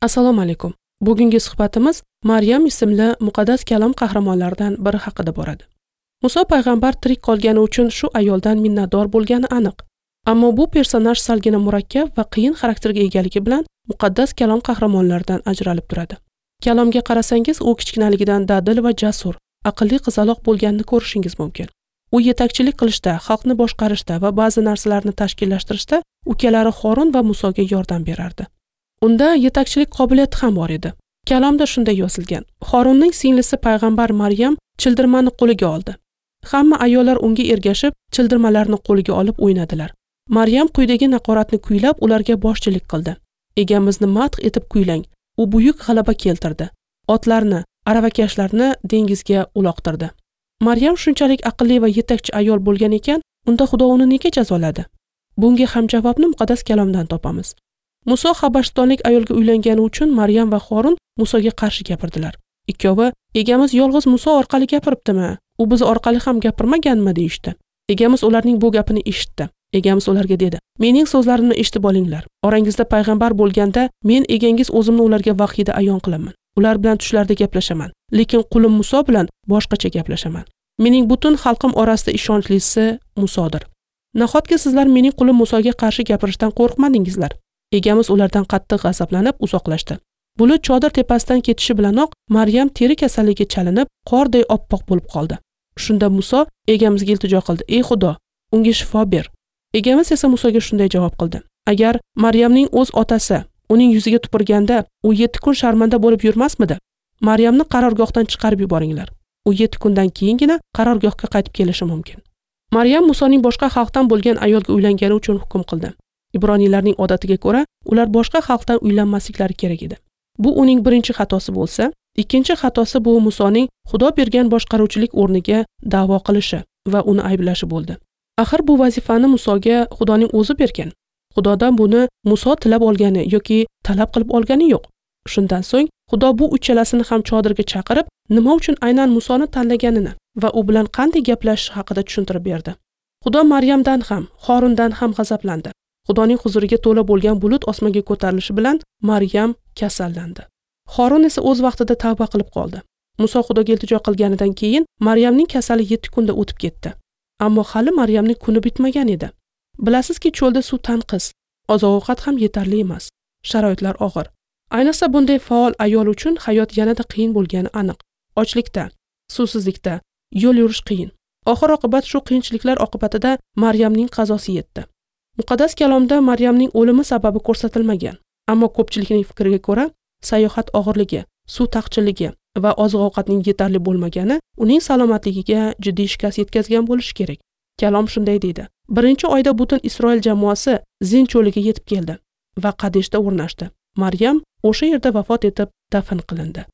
Assalomu alaykum. Bugungi suhbatimiz Maryam ismli muqaddas kalom qahramonlaridan biri haqida boradi. Muso payg'ambar tirik qolgani uchun shu ayoldan minnatdor bo'lgani aniq. Ammo bu personaj salgina murakkab va qiyin xarakterga egaligi bilan muqaddas kalom qahramonlaridan ajralib turadi. Kalomga qarasangiz, u kichkinaligidan dadil va jasur, aqlli qizaloq bo'lganini ko'rishingiz mumkin. U yetakchilik qilishda, xalqni boshqarishda va ba'zi narsalarni tashkillashtirishda ukalari Xoron va Musoga yordam berardi. Unda yetakchilik qobiliyati ham bor edi. Kalomda shunday yozilgan: Xoronning singlisi payg'ambar Maryam childirmani qo'liga oldi. Hamma ayollar unga ergashib, childirmalarni qo'liga olib o'ynadilar. Maryam quyidagi naqoratni kuylab, ularga boshchilik qildi. Egamizni madh etib kuylang. U buyuk g'alaba keltirdi. Otlarni, aravakashlarni dengizga uloqtirdi. Maryam shunchalik aqlli va yetakchi ayol bo'lgan ekan, unda Xudo uni nega jazoladi? Bunga ham javobni muqaddas kalomdan topamiz. Muso Habashistonlik ayolga uylangani uchun Maryam va Xoron Musoga qarshi gapirdilar. Ikkovi egamiz yolg'iz Muso orqali gapiribdimi? U biz orqali ham gapirmaganmi deyishdi. Egamiz ularning bu gapini eshitdi. Egamiz ularga dedi: "Mening so'zlarimni eshitib olinglar. Orangizda payg'ambar bo'lganda men egangiz o'zimni ularga vahiyda ayon qilaman. Ular bilan tushlarda gaplashaman, lekin qulim Muso bilan boshqacha gaplashaman. Mening butun xalqim orasida ishonchlisi Musodir. Nahotki sizlar mening qulim Musoga qarshi gapirishdan qo'rqmadingizlar?" Egamiz ulardan qattiq g'azablanib uzoqlashdi. Bulut chodir tepasidan ketishi bilanoq Maryam teri kasalligiga chalinib, qorday oppoq bo'lib qoldi. Shunda Muso egamizga iltijo qildi: "Ey Xudo, unga shifo ber." Egamiz esa Musoga shunday javob qildi: "Agar Maryamning o'z otasi uning yuziga tupurganda, u 7 kun sharmanda bo'lib yurmasmidi? Maryamni qarorgohdan chiqarib yuboringlar. U 7 kundan keyingina qarorgohga qaytib kelishi mumkin." Maryam Musoning boshqa xalqdan bo'lgan ayolga uylangani uchun hukm qildi. Ibroniylarning odatiga ko'ra, ular boshqa xalqdan uylanmasliklari kerak edi. Bu uning birinchi xatosi bo'lsa, ikkinchi xatosi bu Musoning Xudo bergan boshqaruvchilik o'rniga da'vo qilishi va uni ayblashi bo'ldi. Axir bu vazifani Musoga Xudoning o'zi bergan. Xudodan buni Muso tilab olgani yoki talab qilib olgani yo'q. Shundan so'ng Xudo bu uchalasini ham chodirga chaqirib, nima uchun aynan Musoni tanlaganini va u bilan qanday gaplashish haqida tushuntirib berdi. Xudo Maryamdan ham, Xorondan ham g'azablandi. Xudoning huzuriga to'la bo'lgan bulut osmonga ko'tarilishi bilan Maryam kasallandi. Xoron esa o'z vaqtida tavba qilib qoldi. Muso Xudoga iltijo qilganidan keyin Maryamning kasali 7 kunda o'tib ketdi. Ammo hali Maryamning kuni bitmagan edi. Bilasizki, cho'lda suv tanqis, oziq-ovqat ham yetarli emas. Sharoitlar og'ir. Ayniqsa bunday faol ayol uchun hayot yanada qiyin bo'lgani aniq. Ochlikda, suvsizlikda, yo'l yurish qiyin. Oxir-oqibat shu qiyinchiliklar oqibatida Maryamning qazosi yetdi. Muqaddas kalomda Maryamning o'limi sababi ko'rsatilmagan, ammo ko'pchilikning fikriga ko'ra, sayohat og'irligi, suv taqchilligi va oziq-ovqatning yetarli bo'lmagani uning salomatligiga jiddiy shikast yetkazgan bo'lishi kerak. Kalom shunday deydi: "Birinchi oyda butun Isroil jamoasi Zin cho'liga yetib keldi va Qadeshda o'rnashdi. Maryam o'sha yerda vafot etib dafn qilindi."